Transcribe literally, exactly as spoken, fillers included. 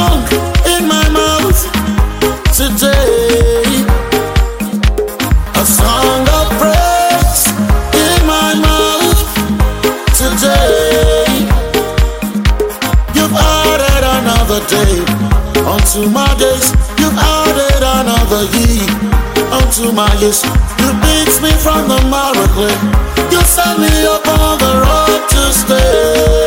song in my mouth today. A song of praise in my mouth today. You've added another day onto my days. You've added another year onto my years. You picked me from the miracle. You set me up on the road to stay.